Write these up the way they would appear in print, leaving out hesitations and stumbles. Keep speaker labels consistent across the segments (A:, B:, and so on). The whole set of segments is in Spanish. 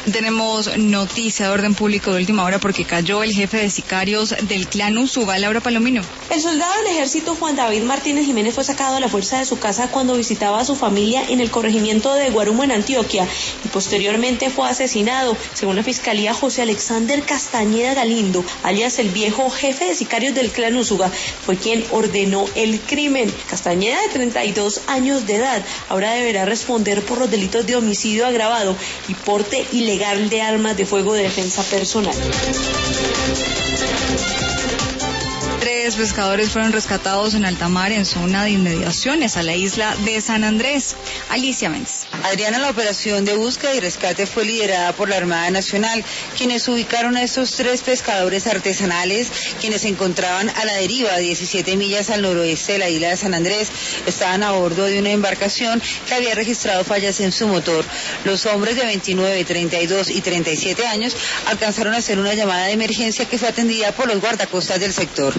A: Tenemos noticia de orden público de última hora porque cayó el jefe de sicarios del clan Usuga, Laura Palomino.
B: El soldado del ejército Juan David Martínez Jiménez fue sacado a la fuerza de su casa cuando visitaba a su familia en el corregimiento de Guarumo, en Antioquia, y posteriormente fue asesinado. Según la fiscalía, José Alexander Castañeda Galindo, alias el viejo jefe de sicarios del clan Usuga, fue quien ordenó el crimen. Castañeda, de 32 años de edad, ahora deberá responder por los delitos de homicidio agravado y porte ilegal de armas de fuego de defensa personal.
A: 3 pescadores fueron rescatados en alta mar en zona de inmediaciones a la isla de San Andrés. Alicia Méndez.
C: Adriana, la operación de búsqueda y rescate fue liderada por la Armada Nacional, quienes ubicaron a estos 3 pescadores artesanales, quienes se encontraban a la deriva a 17 millas al noroeste de la isla de San Andrés. Estaban a bordo de una embarcación que había registrado fallas en su motor. Los hombres de 29, 32 y 37 años alcanzaron a hacer una llamada de emergencia que fue atendida por los guardacostas del sector.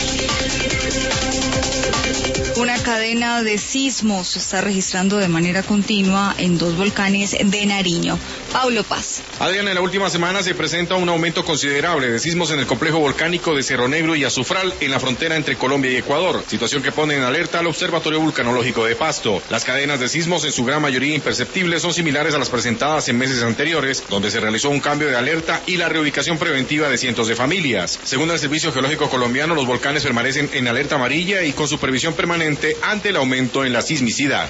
A: Una cadena de sismos se está registrando de manera continua en 2 volcanes de Nariño. Paulo Paz.
D: Adriana, en la última semana se presenta un aumento considerable de sismos en el complejo volcánico de Cerro Negro y Azufral en la frontera entre Colombia y Ecuador, situación que pone en alerta al Observatorio Vulcanológico de Pasto. Las cadenas de sismos, en su gran mayoría imperceptibles, son similares a las presentadas en meses anteriores, donde se realizó un cambio de alerta y la reubicación preventiva de cientos de familias. Según el Servicio Geológico Colombiano, los volcanes permanecen en alerta amarilla y con supervisión permanente ante el aumento en la sismicidad.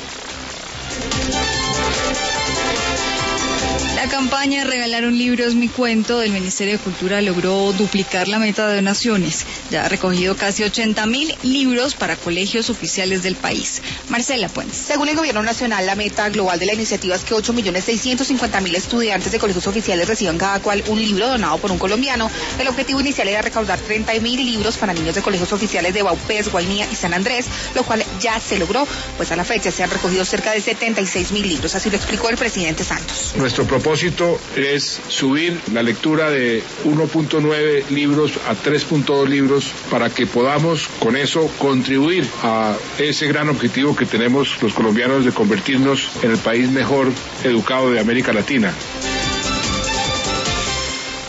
A: La campaña Regalar un libro es mi cuento del Ministerio de Cultura logró duplicar la meta de donaciones. Ya ha recogido casi 80.000 libros para colegios oficiales del país. Marcela Puentes.
E: Según el Gobierno Nacional, la meta global de la iniciativa es que 8.650.000 estudiantes de colegios oficiales reciban cada cual un libro donado por un colombiano. El objetivo inicial era recaudar 30.000 libros para niños de colegios oficiales de Vaupés, Guainía y San Andrés, lo cual ya se logró, pues a la fecha se han recogido cerca de 76.000 libros. Así lo explicó el presidente Santos.
F: Nuestro propósito es subir la lectura de 1.9 libros a 3.2 libros para que podamos con eso contribuir a ese gran objetivo que tenemos los colombianos de convertirnos en el país mejor educado de América Latina.